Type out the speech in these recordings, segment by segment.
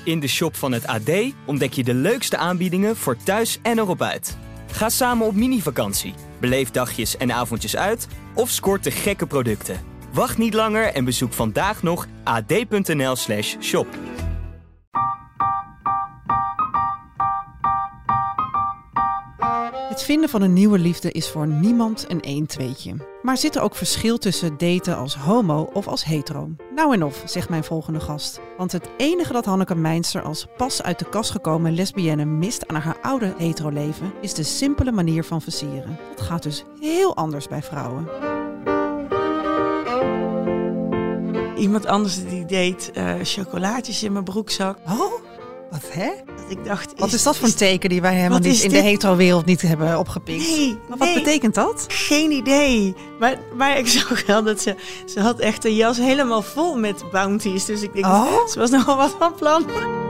In de shop van het AD ontdek je de leukste aanbiedingen voor thuis en erop uit. Ga samen op mini-vakantie, beleef dagjes en avondjes uit of scoort de gekke producten. Wacht niet langer en bezoek vandaag nog ad.nl/shop. Het vinden van een nieuwe liefde is voor niemand een 1-2'tje. Maar zit er ook verschil tussen daten als homo of als hetero? Nou en of, zegt mijn volgende gast. Want het enige dat Hanneke Meinster als pas uit de kast gekomen lesbienne mist aan haar oude hetero-leven is de simpele manier van versieren. Dat gaat dus heel anders bij vrouwen. Iemand anders die deed chocolaatjes in mijn broekzak. Oh, wat hè? Dat ik dacht, wat is dat voor een teken die wij helemaal niet in de hetero-wereld niet hebben opgepikt? Nee, maar wat betekent dat? Geen idee. Maar ik zag wel dat ze had echt een jas helemaal vol met bounties. Dus ik denk, ze was nogal wat van plan.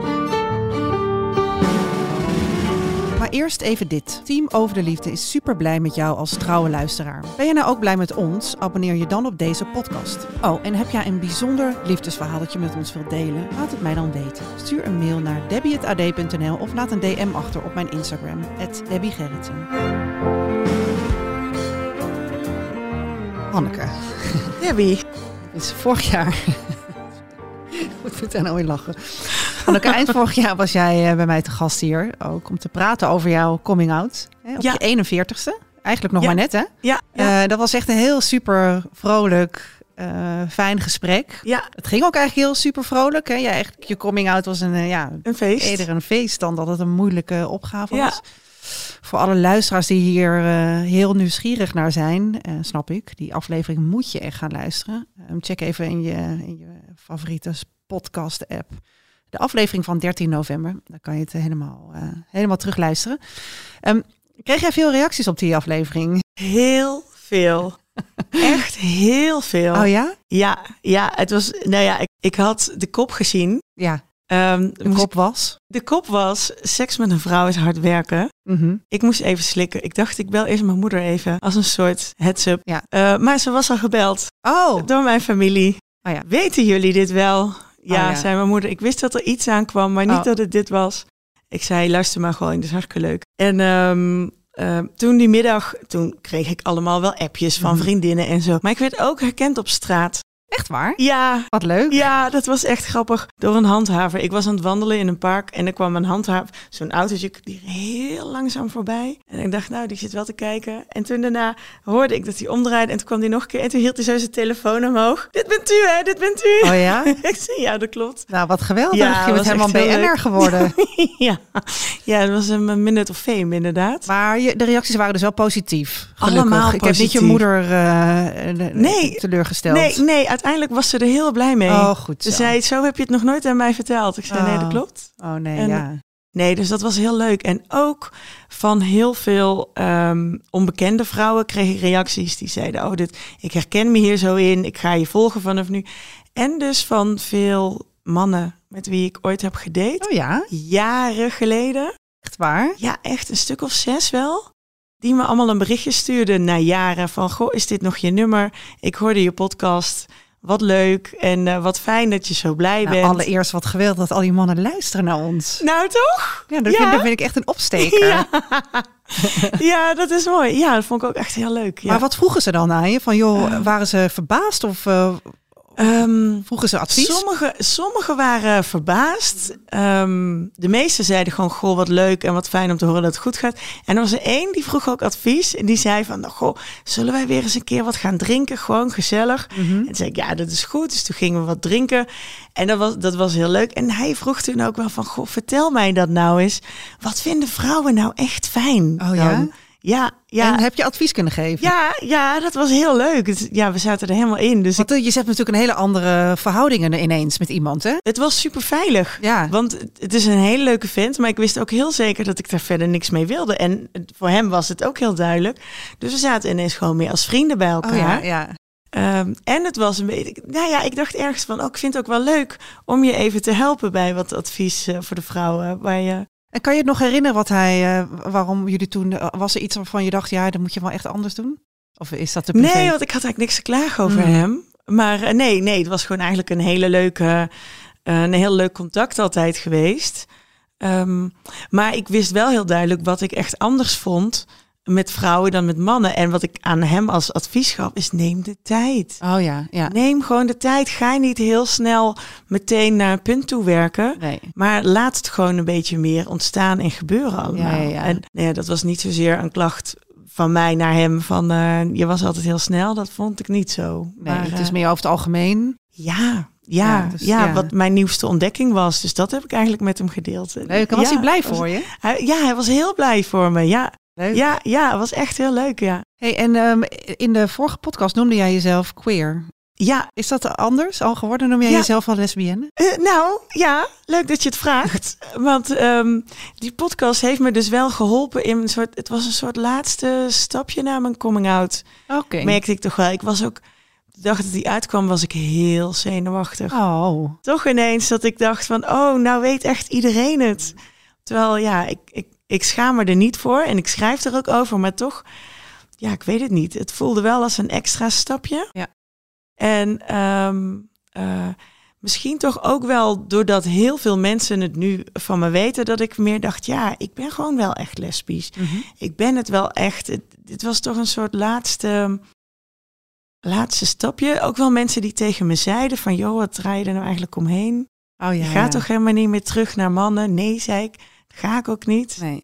Maar eerst even dit. Team Over de Liefde is super blij met jou als trouwe luisteraar. Ben je nou ook blij met ons? Abonneer je dan op deze podcast. Oh, en heb jij een bijzonder liefdesverhaal dat je met ons wilt delen? Laat het mij dan weten. Stuur een mail naar debbie@ad.nl of laat een DM achter op mijn Instagram, @debbiegerritsen. Hanneke. Debbie. Het is vorig jaar... Ik moet meteen alweer lachen. Hanneke, eind vorig jaar was jij bij mij te gast hier. Ook om te praten over jouw coming out. Hè, op je 41ste. Eigenlijk nog maar net, hè? Ja. Dat was echt een heel super vrolijk, fijn gesprek. Ja. Het ging ook eigenlijk heel super vrolijk. Hè? Ja, echt, je coming out was een feest. Eerder een feest dan dat het een moeilijke opgave was. Voor alle luisteraars die hier heel nieuwsgierig naar zijn, snap ik. Die aflevering moet je echt gaan luisteren. Check even in je favoriete podcast-app. De aflevering van 13 november. Dan kan je het helemaal terugluisteren. Kreeg jij veel reacties op die aflevering? Heel veel. Echt heel veel. Oh ja? Ja, het was... Nou ja, ik had de kop gezien. Ja. De kop was, seks met een vrouw is hard werken. Mm-hmm. Ik moest even slikken. Ik dacht, ik bel eerst mijn moeder even als een soort heads-up. Ja. Maar ze was al gebeld door mijn familie. Oh ja. Weten jullie dit wel? Ja, zei mijn moeder. Ik wist dat er iets aankwam, maar niet dat het dit was. Ik zei, luister maar gewoon, dat is hartstikke leuk. En toen die middag, toen kreeg ik allemaal wel appjes van vriendinnen en zo. Maar ik werd ook herkend op straat. Echt waar? Ja. Wat leuk. Ja, dat was echt grappig. Door een handhaver. Ik was aan het wandelen in een park en er kwam een handhaver. Zo'n autootje, die heel langzaam voorbij. En ik dacht, nou, die zit wel te kijken. En toen daarna hoorde ik dat hij omdraaide en toen kwam hij nog een keer. En toen hield hij zo zijn telefoon omhoog. Dit bent u, hè? Dit bent u. Oh ja? Ik zei, ja, dat klopt. Nou, wat geweldig. Ja, je bent helemaal BN'er geworden. Ja, dat was een minute of fame, inderdaad. Maar de reacties waren dus wel positief. Gelukkig. Allemaal ik positief. heb niet je moeder teleurgesteld. Nee, uiteindelijk was ze er heel blij mee. Oh, goed zo. Ze zei, zo heb je het nog nooit aan mij verteld. Ik zei, nee, dat klopt. Oh nee, Nee, dus dat was heel leuk. En ook van heel veel onbekende vrouwen kreeg ik reacties die zeiden, ik herken me hier zo in. Ik ga je volgen vanaf nu. En dus van veel mannen met wie ik ooit heb gedate. Oh ja? Jaren geleden. Echt waar? Ja, echt een stuk of 6 wel. Die me allemaal een berichtje stuurden na jaren van, goh, is dit nog je nummer? Ik hoorde je podcast. Wat leuk en wat fijn dat je zo blij bent. Allereerst wat geweldig dat al die mannen luisteren naar ons. Nou toch? Ja, dat vind ik echt een opsteker. Ja, dat is mooi. Ja, dat vond ik ook echt heel leuk. Ja. Maar wat vroegen ze dan aan je? Van joh, waren ze verbaasd of vroegen ze advies? Sommigen waren verbaasd. De meesten zeiden gewoon, goh, wat leuk en wat fijn om te horen dat het goed gaat. En er was er één die vroeg ook advies. En die zei van, zullen wij weer eens een keer wat gaan drinken? Gewoon gezellig. En toen zei ik, ja, dat is goed. Dus toen gingen we wat drinken. En dat was heel leuk. En hij vroeg toen ook wel van, goh, vertel mij dat nou eens. Wat vinden vrouwen nou echt fijn? Oh ja? Ja. En heb je advies kunnen geven? Ja, dat was heel leuk. Ja, we zaten er helemaal in. Dus want je zet natuurlijk een hele andere verhoudingen ineens met iemand, hè? Het was super veilig. Ja. Want het is een hele leuke vent, maar ik wist ook heel zeker dat ik daar verder niks mee wilde. En voor hem was het ook heel duidelijk. Dus we zaten ineens gewoon meer als vrienden bij elkaar. Oh ja. En het was een beetje, ik dacht ergens van, ik vind het ook wel leuk om je even te helpen bij wat advies voor de vrouwen. En kan je het nog herinneren waarom jullie toen, was er iets waarvan je dacht, ja, dat moet je wel echt anders doen? Of is dat te privé? Nee, want ik had eigenlijk niks te klagen over hem. Maar nee, het was gewoon eigenlijk een hele leuke een heel leuk contact altijd geweest. Maar ik wist wel heel duidelijk wat ik echt anders vond met vrouwen dan met mannen. En wat ik aan hem als advies gaf is neem de tijd. Oh ja. Neem gewoon de tijd. Ga je niet heel snel meteen naar een punt toe werken. Nee. Maar laat het gewoon een beetje meer ontstaan en gebeuren allemaal. Ja. En dat was niet zozeer een klacht van mij naar hem. Van je was altijd heel snel. Dat vond ik niet zo. Nee, maar, het is meer over het algemeen. Ja, wat mijn nieuwste ontdekking was. Dus dat heb ik eigenlijk met hem gedeeld. Leuk, was hij blij voor je? Hij was heel blij voor me, ja. Leuk. Ja, het was echt heel leuk, ja. Hey, en in de vorige podcast noemde jij jezelf queer. Ja. Is dat anders al geworden? Noem jij jezelf al lesbienne? Nou, ja, leuk dat je het vraagt. Want die podcast heeft me dus wel geholpen in een soort... Het was een soort laatste stapje naar mijn coming out. Oké. Merkte ik toch wel. Ik was ook... De dag dat die uitkwam was ik heel zenuwachtig. Oh. Toch ineens dat ik dacht van... nou weet echt iedereen het. Terwijl ik schaam me er niet voor. En ik schrijf er ook over. Maar toch, ik weet het niet. Het voelde wel als een extra stapje. Ja. En misschien toch ook wel doordat heel veel mensen het nu van me weten... dat ik meer dacht, ik ben gewoon wel echt lesbisch. Mm-hmm. Ik ben het wel echt. Dit was toch een soort laatste stapje. Ook wel mensen die tegen me zeiden van... joh, wat draai je er nou eigenlijk omheen? Oh, je gaat toch helemaal niet meer terug naar mannen? Nee, zei ik. Dat ga ik ook niet. Nee.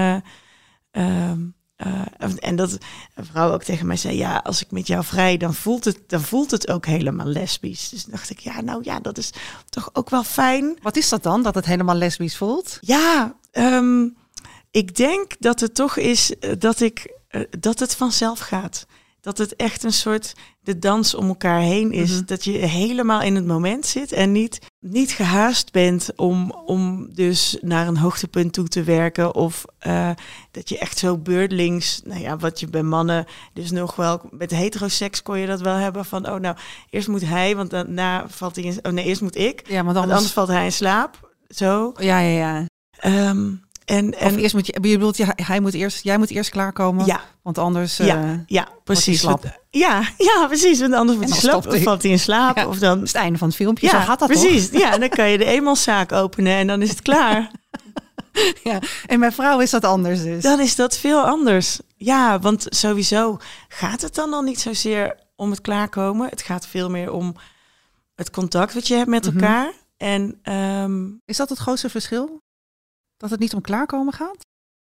En dat een vrouw ook tegen mij zei... als ik met jou vrij, dan voelt het ook helemaal lesbisch. Dus dacht ik, dat is toch ook wel fijn. Wat is dat dan, dat het helemaal lesbisch voelt? Ja, ik denk dat het toch is dat het vanzelf gaat. Dat het echt een soort de dans om elkaar heen is. Mm-hmm. Dat je helemaal in het moment zit en niet gehaast bent om dus naar een hoogtepunt toe te werken. Of dat je echt zo beurtelings, wat je bij mannen dus nog wel... Met heteroseks kon je dat wel hebben van, eerst moet hij, want daarna valt hij in... eerst moet ik, ja, want anders valt hij in slaap. Zo. Ja. Of eerst moet je bedoelt, jij moet eerst klaarkomen, want anders. Ja, precies. Precies. Want anders wordt hij valt hij in slaap. Ja, of dan is het einde van het filmpje. Zo gaat dat precies. Toch? Ja, en dan kan je de eenmanszaak openen en dan is het klaar. Ja, en bij vrouwen is dat anders dus. Dan is dat veel anders. Ja, want sowieso gaat het dan al niet zozeer om het klaarkomen. Het gaat veel meer om het contact wat je hebt met elkaar. En is dat het grootste verschil? Dat het niet om klaarkomen gaat?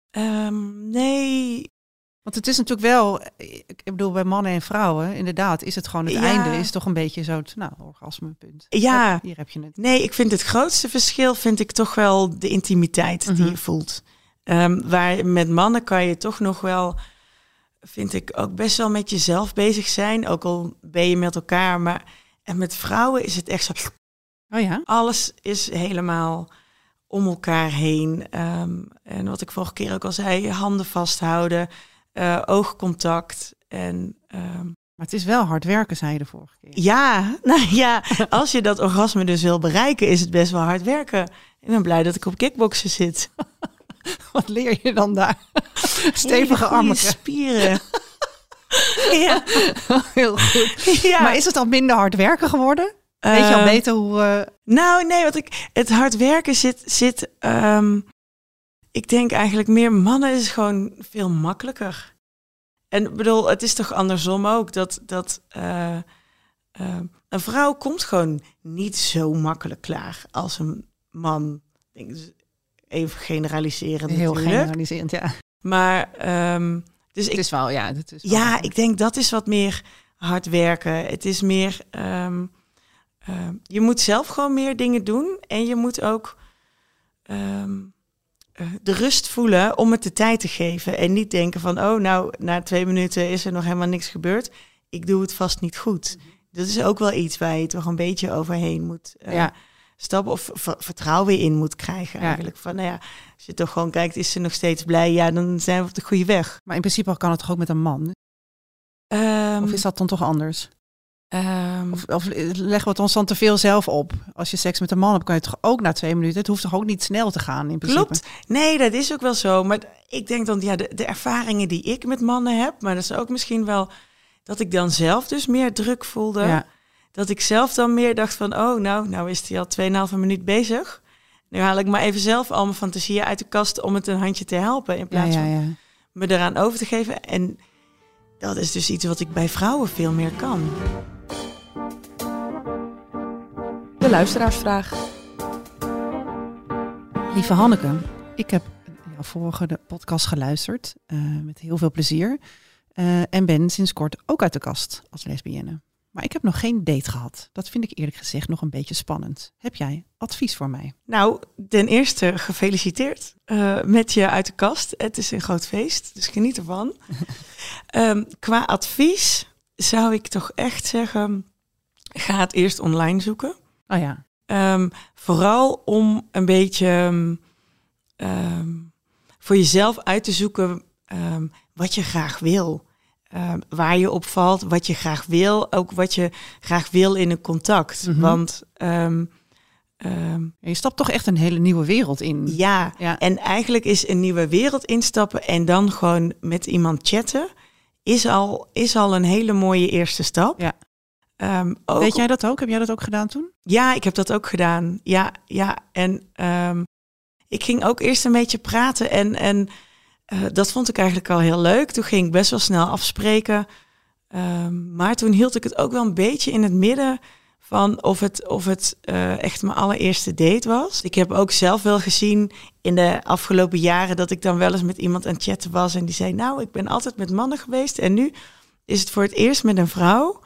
Nee. Want het is natuurlijk wel, ik bedoel bij mannen en vrouwen, inderdaad, is het gewoon het einde, is toch een beetje zo het orgasmepunt. Ja. Hier heb je het. Nee, ik vind het grootste verschil toch wel de intimiteit die je voelt. Waar met mannen kan je toch nog wel, vind ik, ook best wel met jezelf bezig zijn. Ook al ben je met elkaar. En met vrouwen is het echt zo. Oh ja? Alles is helemaal om elkaar heen. En wat ik vorige keer ook al zei, handen vasthouden, oogcontact. Maar het is wel hard werken, zei je de vorige keer. Ja, als je dat orgasme dus wil bereiken, is het best wel hard werken. Ik ben blij dat ik op kickboksen zit. Wat leer je dan daar? Stevige armen. Spieren. Ja. Heel goed. Ja. Maar is het al minder hard werken geworden? Weet je al beter hoe... Nou, nee, het hard werken zit ik denk eigenlijk meer mannen is gewoon veel makkelijker. En ik bedoel, het is toch andersom ook dat een vrouw komt gewoon niet zo makkelijk klaar als een man. Ik denk, even generaliserend heel natuurlijk. Generaliserend, ja. Maar dus het is wel, ja. Het is wel, ja, ik denk dat is wat meer hard werken. Het is meer... je moet zelf gewoon meer dingen doen. En je moet ook de rust voelen om het de tijd te geven. En niet denken van, na 2 minuten is er nog helemaal niks gebeurd. Ik doe het vast niet goed. Dat is ook wel iets waar je toch een beetje overheen moet stappen. Of vertrouwen weer in moet krijgen eigenlijk. Van, als je toch gewoon kijkt, is ze nog steeds blij? Ja, dan zijn we op de goede weg. Maar in principe kan het toch ook met een man? Of is dat dan toch anders? Of leggen we het ons dan te veel zelf op? Als je seks met een man hebt, kan je toch ook na 2 minuten... Het hoeft toch ook niet snel te gaan in principe? Klopt. Nee, dat is ook wel zo. Maar ik denk dan, de ervaringen die ik met mannen heb... maar dat is ook misschien wel dat ik dan zelf dus meer druk voelde. dat ik zelf dan meer dacht van... nou is hij al 2,5 minuut bezig. Nu haal ik maar even zelf al mijn fantasieën uit de kast... om het een handje te helpen in plaats van me eraan over te geven. En dat is dus iets wat ik bij vrouwen veel meer kan. De luisteraarsvraag. Lieve Hanneke, ik heb jouw vorige podcast geluisterd met heel veel plezier. En ben sinds kort ook uit de kast als lesbienne. Maar ik heb nog geen date gehad. Dat vind ik eerlijk gezegd nog een beetje spannend. Heb jij advies voor mij? Nou, ten eerste gefeliciteerd met je uit de kast. Het is een groot feest, dus geniet ervan. Qua advies zou ik toch echt zeggen... ga het eerst online zoeken. Oh ja. Vooral om een beetje voor jezelf uit te zoeken wat je graag wil. Waar je op valt, wat je graag wil. Ook wat je graag wil in een contact. Mm-hmm. Want je stapt toch echt een hele nieuwe wereld in. Ja, en eigenlijk is een nieuwe wereld instappen... en dan gewoon met iemand chatten... is al een hele mooie eerste stap. Ja. Weet jij dat ook? Heb jij dat ook gedaan toen? Ja, ik heb dat ook gedaan. Ja. En ik ging ook eerst een beetje praten en dat vond ik eigenlijk al heel leuk. Toen ging ik best wel snel afspreken. Maar toen hield ik het ook wel een beetje in het midden van of het echt mijn allereerste date was. Ik heb ook zelf wel gezien in de afgelopen jaren dat ik dan wel eens met iemand aan het chatten was en die zei, nou, ik ben altijd met mannen geweest en nu is het voor het eerst met een vrouw.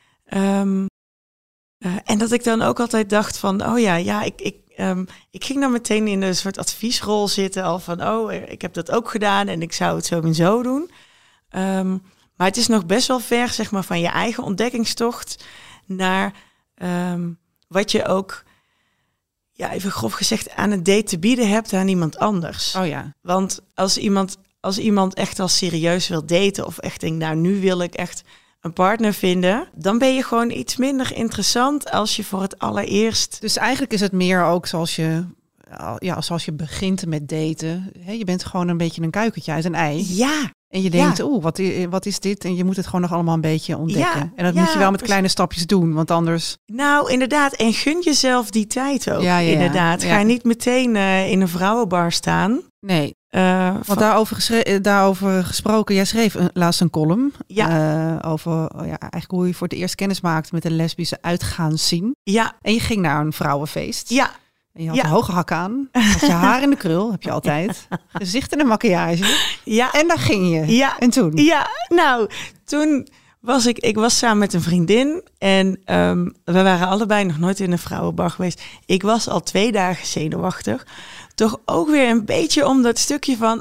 En dat ik dan ook altijd dacht van, ik ging dan meteen in een soort adviesrol zitten al van, ik heb dat ook gedaan en ik zou het zo en zo doen. Maar het is nog best wel ver, zeg maar, van je eigen ontdekkingstocht naar wat je ook, even grof gezegd, aan een date te bieden hebt aan iemand anders. Oh ja. Want als iemand echt al serieus wil daten of echt denkt, nou, nu wil ik echt een partner vinden, dan ben je gewoon iets minder interessant als je voor het allereerst... Dus eigenlijk is het meer ook zoals je begint met daten. Je bent gewoon een beetje een kuikentje uit een ei. Ja. En je denkt, wat is dit? En je moet het gewoon nog allemaal een beetje ontdekken. Ja, en dat moet je wel met kleine stapjes doen, want anders... Nou, inderdaad. En gun jezelf die tijd ook. Ja, inderdaad. Ja. Ga niet meteen in een vrouwenbar staan. Nee. Want daarover gesproken, jij schreef laatst een column over eigenlijk hoe je voor het eerst kennis maakt met een lesbische uitgaanszien. Ja. En je ging naar een vrouwenfeest. Ja. En je had een hoge hak aan, had je haar in de krul, heb je altijd. Gezicht en een maquillage. Ja. En daar ging je. Ja. En toen? Ja, nou, toen was ik was samen met een vriendin en we waren allebei nog nooit in een vrouwenbar geweest. Ik was al 2 dagen zenuwachtig. Toch ook weer een beetje om dat stukje van,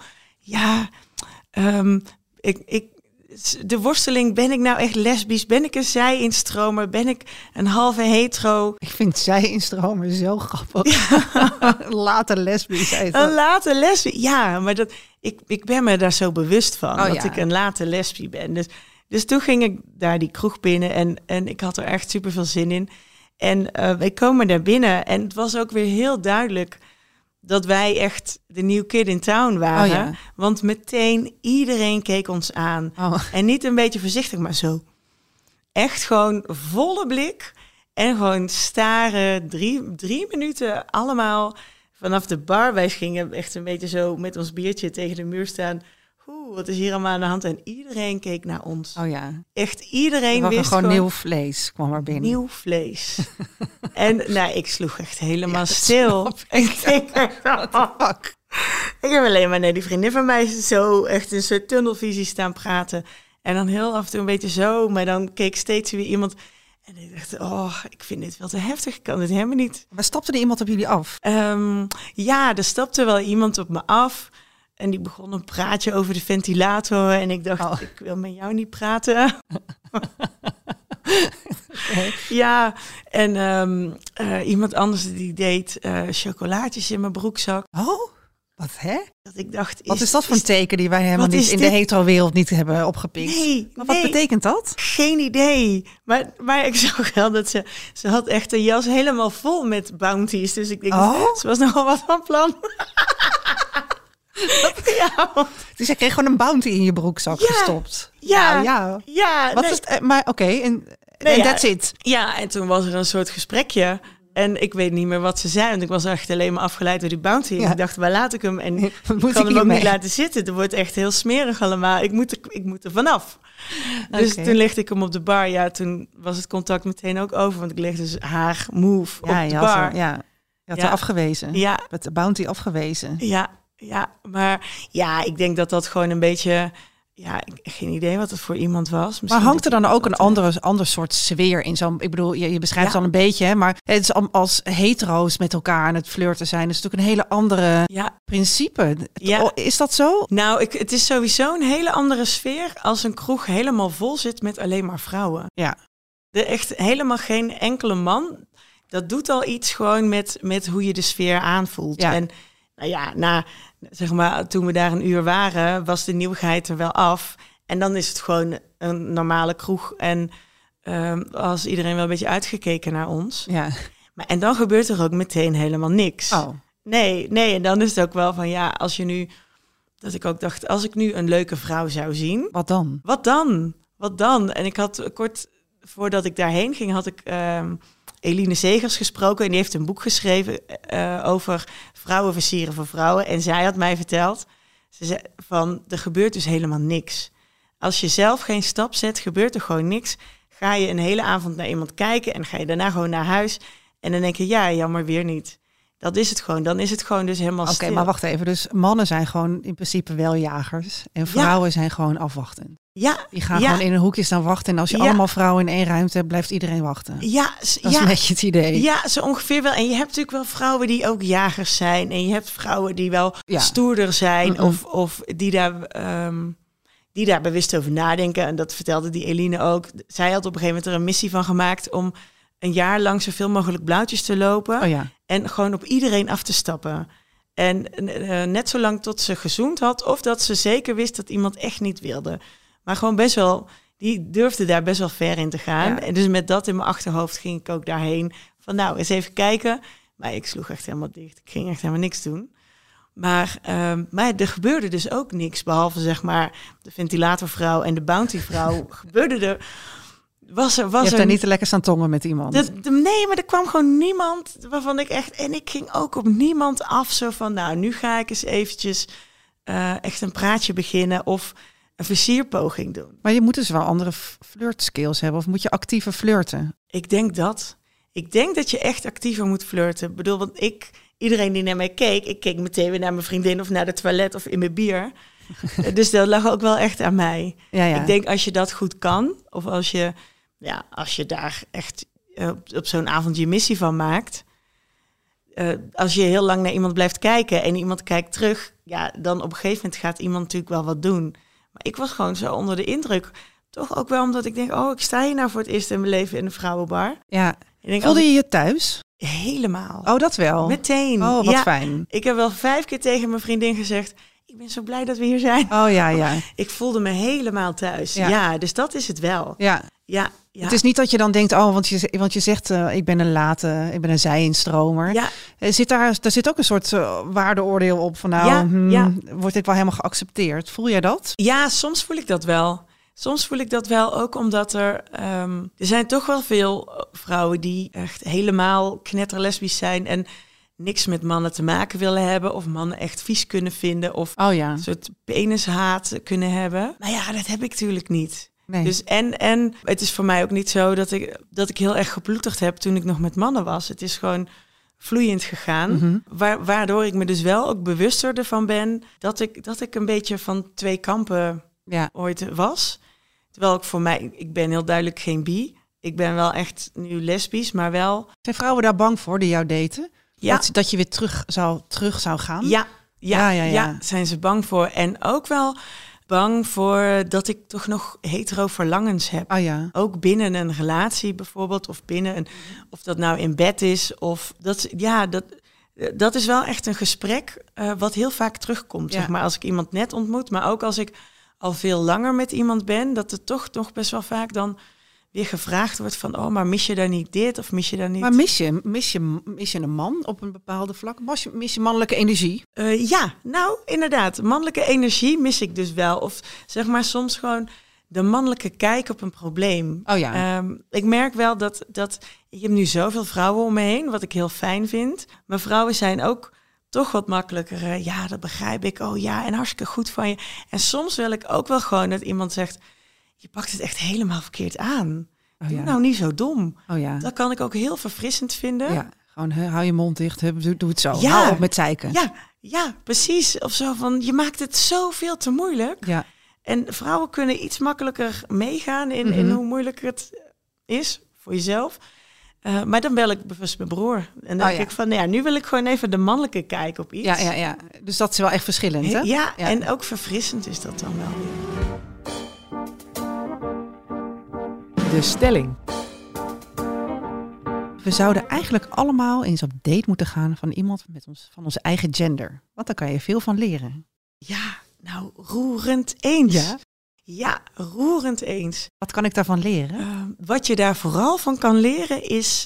de worsteling, ben ik nou echt lesbisch? Ben ik een zij-instromer? Ben ik een halve hetero? Ik vind zij-instromer zo grappig. Ja. Late lesbisch. Een late lesbisch, ja, maar ik ben me daar zo bewust van, dat ik een late lesbie ben. Dus toen ging ik daar die kroeg binnen en ik had er echt super veel zin in. En wij komen daar binnen en het was ook weer heel duidelijk dat wij echt de new kid in town waren. Oh ja. Want meteen iedereen keek ons aan. Oh. En niet een beetje voorzichtig, maar zo. Echt gewoon volle blik. En gewoon staren 3 minuten allemaal vanaf de bar. Wij gingen echt een beetje zo met ons biertje tegen de muur staan. Wat is hier allemaal aan de hand? En iedereen keek naar ons. Oh ja. Echt iedereen wist gewoon nieuw vlees kwam er binnen. Nieuw vlees. En ik sloeg echt helemaal stil. Ik heb alleen maar naar die vriendin van mij zo echt in zo'n tunnelvisie staan praten. En dan heel af en toe een beetje zo. Maar dan keek steeds weer iemand. En ik dacht, ik vind dit wel te heftig. Ik kan dit helemaal niet. Maar stapte er iemand op jullie af? Er stapte wel iemand op me af. En die begon een praatje over de ventilator. En ik dacht, ik wil met jou niet praten. Okay. Ja, en iemand anders die deed chocolaatjes in mijn broekzak. Oh, wat hè? Dat ik dacht, wat is dat voor een teken die wij helemaal niet in de hetero-wereld niet hebben opgepikt? Nee, maar wat betekent dat? Geen idee. Maar ik zag wel dat ze had echt een jas helemaal vol met bounties. Dus ik denk, ze was nogal wat van plan. Ja. Dus jij kreeg gewoon een bounty in je broekzak gestopt. Ja. Wat is het? Maar oké, En that's it. Ja, en toen was er een soort gesprekje. En ik weet niet meer wat ze zei. Want ik was echt alleen maar afgeleid door die bounty. Ja. Ik dacht, waar laat ik hem? En ik kan hem ook niet laten zitten. Het wordt echt heel smerig allemaal. Ik moet er vanaf. Dus toen legde ik hem op de bar. Ja, toen was het contact meteen ook over. Want ik legde dus haar move op de bar. Je had haar afgewezen. Ja. Met de bounty afgewezen. Ja, maar ja, ik denk dat dat gewoon een beetje... Ja, ik heb geen idee wat het voor iemand was. Misschien maar hangt er dan ook een ander soort sfeer in? Ik bedoel, je beschrijft het al een beetje, hè, maar het is als hetero's met elkaar aan het flirten zijn. is natuurlijk een hele andere principe. Ja. Is dat zo? Nou, het is sowieso een hele andere sfeer als een kroeg helemaal vol zit met alleen maar vrouwen. Ja. Er echt helemaal geen enkele man. Dat doet al iets gewoon met hoe je de sfeer aanvoelt. Ja. En zeg maar, toen we daar een uur waren, was de nieuwigheid er wel af. En dan is het gewoon een normale kroeg. En als iedereen wel een beetje uitgekeken naar ons. Ja. En dan gebeurt er ook meteen helemaal niks. Oh. Nee. En dan is het ook wel van als je nu... Dat ik ook dacht, als ik nu een leuke vrouw zou zien... Wat dan? Wat dan? En ik had kort voordat ik daarheen ging, had ik... Eline Segers gesproken en die heeft een boek geschreven over vrouwen versieren voor vrouwen. En zij had mij verteld, ze zei van, er gebeurt dus helemaal niks. Als je zelf geen stap zet, gebeurt er gewoon niks. Ga je een hele avond naar iemand kijken en ga je daarna gewoon naar huis. En dan denk je, jammer weer niet. Dat is het gewoon. Dan is het gewoon dus helemaal stil. Oké, maar wacht even. Dus mannen zijn gewoon in principe wel jagers. En vrouwen zijn gewoon afwachten. Ja. Die gaan gewoon in een hoekje staan wachten. En als je allemaal vrouwen in één ruimte hebt, blijft iedereen wachten. Ja. Dat is een beetje het idee. Ja, zo ongeveer wel. En je hebt natuurlijk wel vrouwen die ook jagers zijn. En je hebt vrouwen die wel stoerder zijn. Mm-hmm. Of die daar bewust over nadenken. En dat vertelde die Eline ook. Zij had op een gegeven moment er een missie van gemaakt om een jaar lang zoveel mogelijk blauwtjes te lopen. Oh ja. En gewoon op iedereen af te stappen. En net zo lang tot ze gezoend had. Of dat ze zeker wist dat iemand echt niet wilde. Maar gewoon best wel, die durfde daar best wel ver in te gaan. Ja. En dus met dat in mijn achterhoofd ging ik ook daarheen. Van eens even kijken. Maar ik sloeg echt helemaal dicht. Ik ging echt helemaal niks doen. Maar er gebeurde dus ook niks. Behalve zeg maar de ventilatorvrouw en de bountyvrouw. gebeurde er... Je hebt daar niet te lekker staan tongen met iemand. Nee, maar er kwam gewoon niemand waarvan ik echt... En ik ging ook op niemand af. Zo van, nu ga ik eens eventjes echt een praatje beginnen of een versierpoging doen. Maar je moet dus wel andere flirtskills hebben. Of moet je actiever flirten? Ik denk dat je echt actiever moet flirten. Ik bedoel, want iedereen die naar mij keek... Ik keek meteen weer naar mijn vriendin of naar de toilet of in mijn bier. Dus dat lag ook wel echt aan mij. Ja. Ik denk als je dat goed kan... Of als je daar echt op zo'n avond je missie van maakt... als je heel lang naar iemand blijft kijken en iemand kijkt terug... dan op een gegeven moment gaat iemand natuurlijk wel wat doen. Maar ik was gewoon zo onder de indruk. Toch ook wel omdat ik denk... ik sta hier nou voor het eerst in mijn leven in een vrouwenbar. Ja. Voelde je je thuis? Helemaal. Oh, dat wel? Meteen. Oh, wat fijn. Ik heb wel 5 keer tegen mijn vriendin gezegd... Ik ben zo blij dat we hier zijn. Oh ja. Ik voelde me helemaal thuis. Ja, dus dat is het wel. Ja. Het is niet dat je dan denkt, want je zegt, ik ben een zijinstromer. Ja. Daar zit ook een soort waardeoordeel op van wordt dit wel helemaal geaccepteerd? Voel jij dat? Ja, soms voel ik dat wel. Soms voel ik dat wel ook omdat er zijn toch wel veel vrouwen die echt helemaal knetterlesbisch zijn en niks met mannen te maken willen hebben of mannen echt vies kunnen vinden of een soort penishaat kunnen hebben. Maar ja, dat heb ik natuurlijk niet. Nee. Dus en het is voor mij ook niet zo dat ik heel erg geploeterd heb toen ik nog met mannen was. Het is gewoon vloeiend gegaan. Mm-hmm. Waardoor ik me dus wel ook bewuster ervan ben dat ik een beetje van 2 kampen ooit was. Terwijl ik ben heel duidelijk geen bi. Ik ben wel echt nu lesbisch, maar wel... Zijn vrouwen daar bang voor die jou daten? Ja. Dat je weer terug zou gaan? Ja, zijn ze bang voor. En ook wel bang voor dat ik toch nog hetero verlangens heb. Oh ja. Ook binnen een relatie bijvoorbeeld, of of dat nou in bed is, of dat is wel echt een gesprek wat heel vaak terugkomt. Zeg maar als ik iemand net ontmoet, maar ook als ik al veel langer met iemand ben, dat er toch nog best wel vaak dan weer gevraagd wordt van, maar mis je daar niet dit of mis je daar niet... Maar mis je een man op een bepaalde vlak? Mis je mannelijke energie? Ja, nou inderdaad. Mannelijke energie mis ik dus wel. Of zeg maar soms gewoon de mannelijke kijk op een probleem. Oh ja. Ik merk wel dat ik heb nu zoveel vrouwen om me heen, wat ik heel fijn vind. Maar vrouwen zijn ook toch wat makkelijker. Ja, dat begrijp ik. Oh ja, en hartstikke goed van je. En soms wil ik ook wel gewoon dat iemand zegt, je pakt het echt helemaal verkeerd aan. Doe nou niet zo dom. Oh ja. Dat kan ik ook heel verfrissend vinden. Ja, gewoon hou je mond dicht, doe het zo. Ja. Hou op met zeiken. Ja, precies. Of zo van, je maakt het zoveel te moeilijk. Ja. En vrouwen kunnen iets makkelijker meegaan in hoe moeilijk het is voor jezelf. Maar dan bel ik bewust mijn broer. En dan denk ik van, nu wil ik gewoon even de mannelijke kijk op iets. Ja. Dus dat is wel echt verschillend, hè? Ja, en ook verfrissend is dat dan wel weer. De stelling. We zouden eigenlijk allemaal eens op date moeten gaan van iemand van onze eigen gender. Want daar kan je veel van leren. Ja, nou, roerend eens. Ja, roerend eens. Wat kan ik daarvan leren? Wat je daar vooral van kan leren is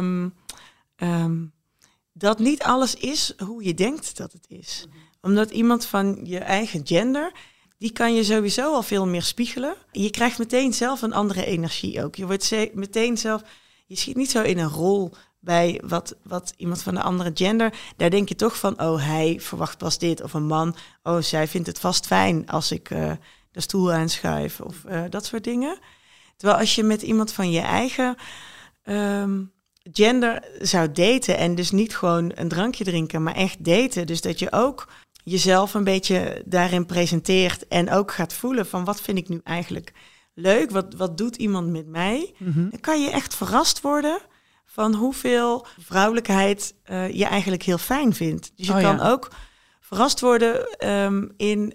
dat niet alles is hoe je denkt dat het is. Omdat iemand van je eigen gender, die kan je sowieso al veel meer spiegelen. Je krijgt meteen zelf een andere energie ook. Je wordt meteen zelf, je schiet niet zo in een rol bij wat iemand van de andere gender. Daar denk je toch van, oh, hij verwacht pas dit. Of een man, oh, zij vindt het vast fijn als ik de stoel aanschuif. Of dat soort dingen. Terwijl als je met iemand van je eigen gender zou daten en dus niet gewoon een drankje drinken, maar echt daten. Dus dat je ook jezelf een beetje daarin presenteert en ook gaat voelen van wat vind ik nu eigenlijk leuk? Wat doet iemand met mij? Dan kan je echt verrast worden van hoeveel vrouwelijkheid je eigenlijk heel fijn vindt. Dus je kan ook verrast worden in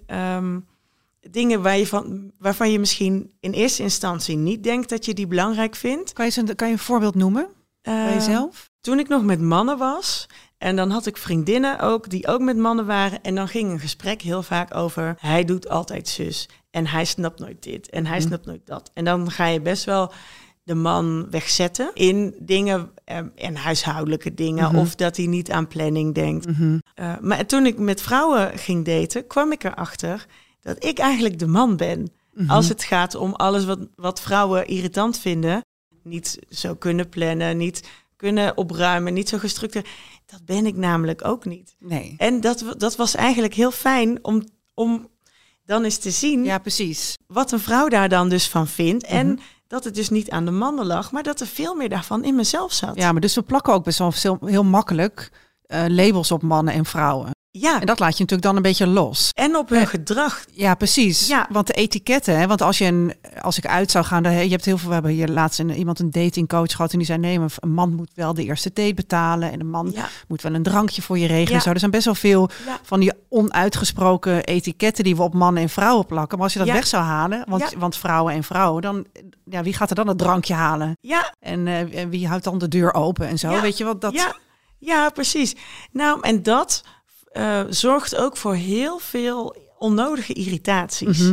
dingen waarvan je misschien in eerste instantie niet denkt dat je die belangrijk vindt. Kan je een voorbeeld noemen bij jezelf? Toen ik nog met mannen was en dan had ik vriendinnen ook die ook met mannen waren en dan ging een gesprek heel vaak over hij doet altijd zus en hij snapt nooit dit en hij snapt nooit dat. En dan ga je best wel de man wegzetten in dingen en huishoudelijke dingen of dat hij niet aan planning denkt. Maar toen ik met vrouwen ging daten, kwam ik erachter dat ik eigenlijk de man ben. Als het gaat om alles wat vrouwen irritant vinden. Niet zo kunnen plannen, niet kunnen opruimen, niet zo gestructureerd. Dat ben ik namelijk ook niet. Nee. En dat was eigenlijk heel fijn om dan eens te zien wat een vrouw daar dan dus van vindt. En dat het dus niet aan de mannen lag, maar dat er veel meer daarvan in mezelf zat. Ja, maar dus we plakken ook best wel heel makkelijk labels op mannen en vrouwen. Ja. En dat laat je natuurlijk dan een beetje los. En op hun gedrag. Ja, precies. Ja. Want de etiketten, hè, want als ik uit zou gaan, je hebt heel veel, we hebben hier laatst iemand een datingcoach gehad en die zei nee, een man moet wel de eerste date betalen en een man moet wel een drankje voor je regelen. Zo. Er zijn best wel veel van die onuitgesproken etiketten die we op mannen en vrouwen plakken. Maar als je dat weg zou halen, want vrouwen en vrouwen, dan wie gaat er dan het drankje halen? Ja. En wie houdt dan de deur open en zo? Ja. Weet je wat dat? Ja, precies. Nou, en dat zorgt ook voor heel veel onnodige irritaties.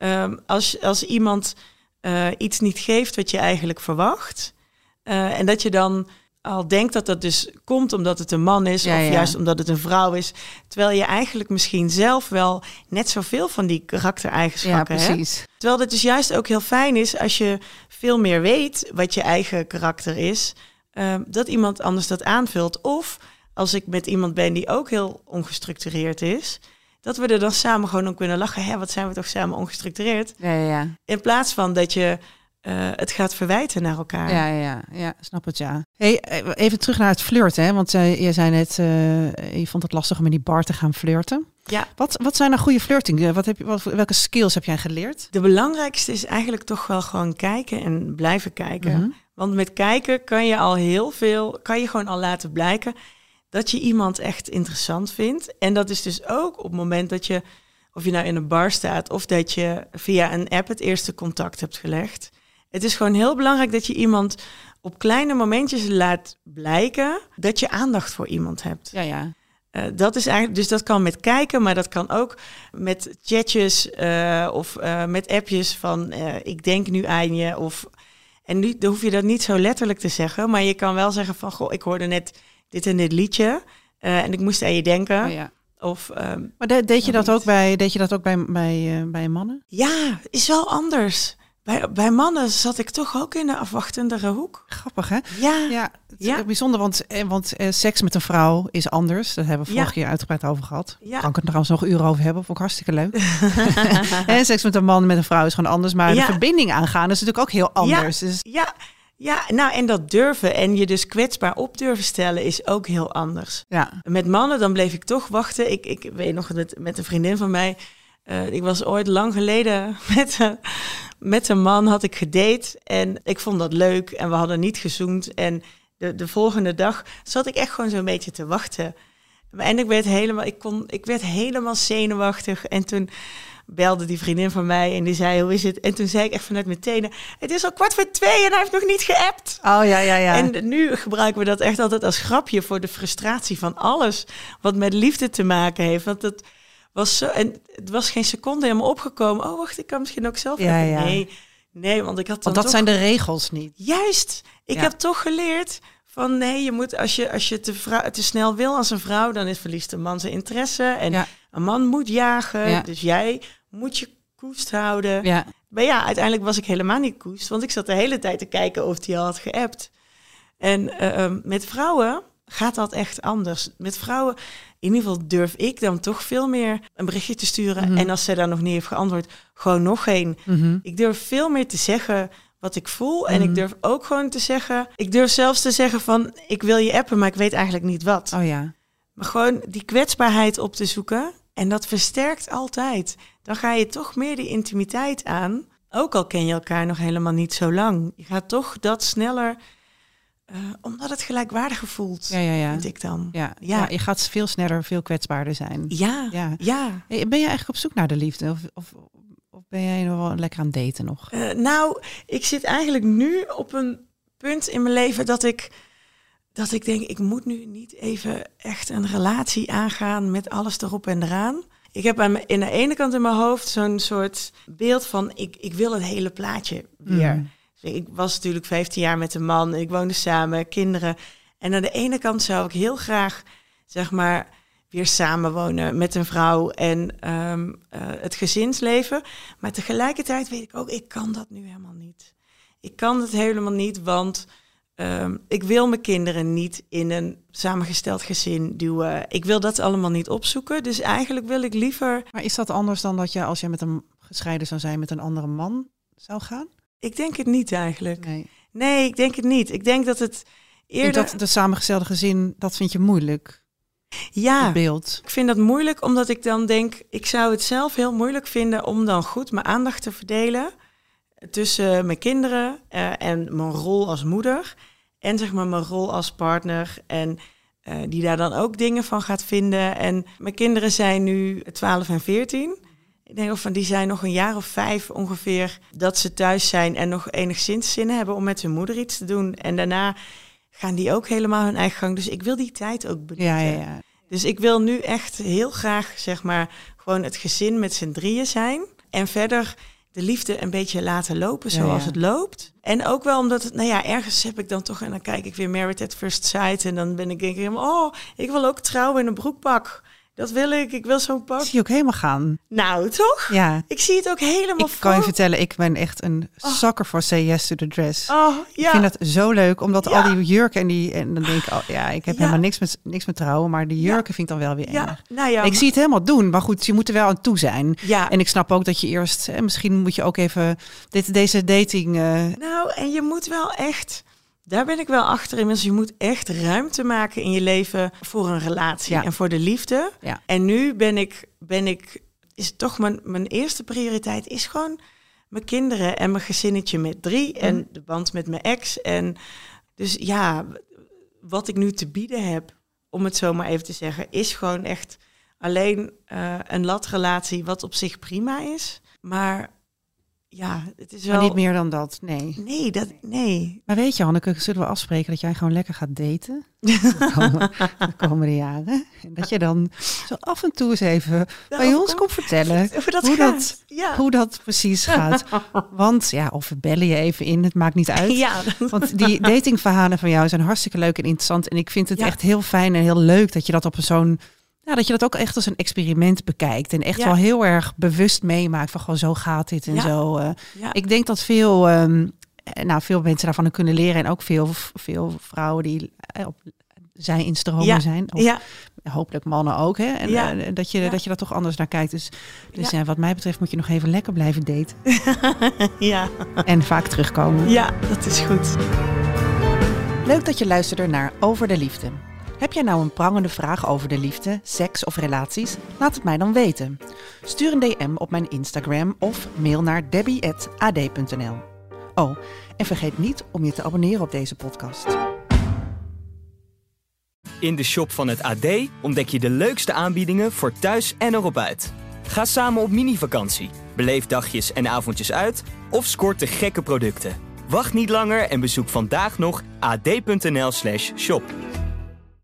Als iemand iets niet geeft wat je eigenlijk verwacht, en dat je dan al denkt dat dat dus komt omdat het een man is, of juist omdat het een vrouw is, terwijl je eigenlijk misschien zelf wel net zoveel van die karaktereigenschappen hebt. Terwijl het dus juist ook heel fijn is als je veel meer weet wat je eigen karakter is, dat iemand anders dat aanvult. Of als ik met iemand ben die ook heel ongestructureerd is, dat we er dan samen gewoon om kunnen lachen. Wat zijn we toch samen ongestructureerd? Ja. In plaats van dat je het gaat verwijten naar elkaar. Ja, snap het, ja. Hey, even terug naar het flirten, hè? Want je zei net, je vond het lastig om in die bar te gaan flirten. Ja. Wat zijn nou goede flirting? Welke skills heb jij geleerd? De belangrijkste is eigenlijk toch wel gewoon kijken en blijven kijken. Want met kijken kan je al heel veel, kan je gewoon al laten blijken dat je iemand echt interessant vindt. En dat is dus ook op het moment dat je, of je nou in een bar staat of dat je via een app het eerste contact hebt gelegd. Het is gewoon heel belangrijk dat je iemand op kleine momentjes laat blijken dat je aandacht voor iemand hebt. Ja. Dat is eigenlijk, dus dat kan met kijken, maar dat kan ook met chatjes of met appjes van ik denk nu aan je. En nu hoef je dat niet zo letterlijk te zeggen, maar je kan wel zeggen van goh, ik hoorde net dit en dit liedje en ik moest aan je denken. Oh ja. Maar deed je dat ook bij mannen? Ja, is wel anders. Bij mannen zat ik toch ook in de afwachtendere hoek. Grappig, hè? Ja. Het is bijzonder, want seks met een vrouw is anders. Daar hebben we vorige keer uitgebreid over gehad. Ja. Kan ik het trouwens nog uren over hebben. Vond ik hartstikke leuk. En seks met een man, met een vrouw is gewoon anders. Maar de verbinding aangaan is natuurlijk ook heel anders. Ja, nou en dat durven en je dus kwetsbaar op durven stellen is ook heel anders. Ja. Met mannen, dan bleef ik toch wachten. Ik weet nog met een vriendin van mij. Ik was ooit lang geleden met een man had ik gedate. En ik vond dat leuk en we hadden niet gezoend. En de volgende dag zat ik echt gewoon zo'n beetje te wachten. En ik werd helemaal zenuwachtig. En toen belde die vriendin van mij en die zei, hoe is het? En toen zei ik echt vanuit mijn tenen, het is al 1:45 en hij heeft nog niet geappt. Oh ja. En nu gebruiken we dat echt altijd als grapje voor de frustratie van alles wat met liefde te maken heeft. Want dat was zo, en het was geen seconde helemaal opgekomen. Oh, wacht, ik kan misschien ook zelf hebben. Nee, want ik had dan dat zijn de regels niet. Juist. Ik heb toch geleerd van nee, je moet als je te snel wil als een vrouw, dan verliest de man zijn interesse. En een man moet jagen. Ja. Dus jij moet je koest houden. Ja. Maar ja, uiteindelijk was ik helemaal niet koest. Want ik zat de hele tijd te kijken of hij al had geappt. En met vrouwen gaat dat echt anders. Met vrouwen, in ieder geval durf ik dan toch veel meer een berichtje te sturen. Mm-hmm. En als zij daar nog niet heeft geantwoord, gewoon nog een. Mm-hmm. Ik durf veel meer te zeggen wat ik voel. Mm-hmm. En ik durf ook gewoon te zeggen, ik durf zelfs te zeggen van, ik wil je appen, maar ik weet eigenlijk niet wat. Oh ja. Maar gewoon die kwetsbaarheid op te zoeken. En dat versterkt altijd. Dan ga je toch meer die intimiteit aan. Ook al ken je elkaar nog helemaal niet zo lang. Je gaat toch dat sneller, omdat het gelijkwaardiger voelt, vind ik dan. Ja, je gaat veel sneller, veel kwetsbaarder zijn. Ja. Hey, ben je eigenlijk op zoek naar de liefde? Of ben jij nog wel lekker aan het daten nog? Nou, ik zit eigenlijk nu op een punt in mijn leven dat ik denk, ik moet nu niet even echt een relatie aangaan met alles erop en eraan. Ik heb in de ene kant in mijn hoofd zo'n soort beeld van, ik wil het hele plaatje weer. Mm. Dus ik was natuurlijk 15 jaar met een man, ik woonde samen, kinderen. En aan de ene kant zou ik heel graag, zeg maar, weer samenwonen met een vrouw en het gezinsleven. Maar tegelijkertijd weet ik ook, ik kan dat nu helemaal niet. Ik kan het helemaal niet, want ik wil mijn kinderen niet in een samengesteld gezin duwen. Ik wil dat allemaal niet opzoeken. Dus eigenlijk wil ik liever... Maar is dat anders dan dat je, als je met een gescheiden zou zijn, met een andere man zou gaan? Ik denk het niet eigenlijk. Nee, ik denk het niet. Ik denk dat het eerder... Dat de samengestelde gezin, dat vind je moeilijk? Ja, het beeld. Ik vind dat moeilijk omdat ik dan denk, ik zou het zelf heel moeilijk vinden om dan goed mijn aandacht te verdelen tussen mijn kinderen en mijn rol als moeder en zeg maar mijn rol als partner en die daar dan ook dingen van gaat vinden. En mijn kinderen zijn nu 12 en 14. Ik denk van die zijn nog een jaar of 5 ongeveer dat ze thuis zijn en nog enigszins zin hebben om met hun moeder iets te doen. En daarna gaan die ook helemaal hun eigen gang. Dus ik wil die tijd ook benutten. Ja. Dus ik wil nu echt heel graag, zeg maar, gewoon het gezin met z'n drieën zijn. En verder de liefde een beetje laten lopen zoals het loopt. En ook wel omdat het, ergens heb ik dan toch, en dan kijk ik weer Married at First Sight. En dan ben ik denk ik, ik wil ook trouwen in een broekpak. Dat wil ik. Ik wil zo'n pak. Zie je ook helemaal gaan. Nou, toch? Ja. Ik zie het ook helemaal voor. Ik kan je vertellen, ik ben echt een zakker voor Say Yes to the Dress. Ik vind dat zo leuk, omdat al die jurken en dan denk ik, ik heb helemaal niks met trouwen, maar die jurken vind ik dan wel weer erg. Ik zie het helemaal doen, maar goed, je moet er wel aan toe zijn. Ja. En ik snap ook dat je eerst, misschien moet je ook even deze dating... Nou, en je moet wel echt... Daar ben ik wel achter inmiddels. Je moet echt ruimte maken in je leven voor een relatie en voor de liefde. Ja. En nu is toch mijn eerste prioriteit is gewoon mijn kinderen en mijn gezinnetje met 3 en de band met mijn ex. En dus wat ik nu te bieden heb, om het zo maar even te zeggen, is gewoon echt alleen een latrelatie, wat op zich prima is. Maar het is wel... Maar niet meer dan dat, nee. Nee. Maar weet je, Hanneke, zullen we afspreken dat jij gewoon lekker gaat daten de komende jaren? En dat je dan zo af en toe eens even bij ons komt vertellen hoe dat precies gaat. Want of we bellen je even in, het maakt niet uit. Ja. Want die datingverhalen van jou zijn hartstikke leuk en interessant. En ik vind het echt heel fijn en heel leuk dat je dat op zo'n dat je dat ook echt als een experiment bekijkt. En echt wel heel erg bewust meemaakt van gewoon zo gaat dit en zo. Ik denk dat veel mensen daarvan kunnen leren. En ook veel vrouwen die zij in stromen zijn. Of hopelijk mannen ook. Hè? En dat je daar toch anders naar kijkt. Dus wat mij betreft moet je nog even lekker blijven daten. En vaak terugkomen. Ja, dat is goed. Leuk dat je luisterde naar Over de Liefde. Heb jij nou een prangende vraag over de liefde, seks of relaties? Laat het mij dan weten. Stuur een DM op mijn Instagram of mail naar debbie@ad.nl. Oh, en vergeet niet om je te abonneren op deze podcast. In de shop van het AD ontdek je de leukste aanbiedingen voor thuis en erop uit. Ga samen op mini-vakantie, beleef dagjes en avondjes uit of scoor te gekke producten. Wacht niet langer en bezoek vandaag nog ad.nl/shop.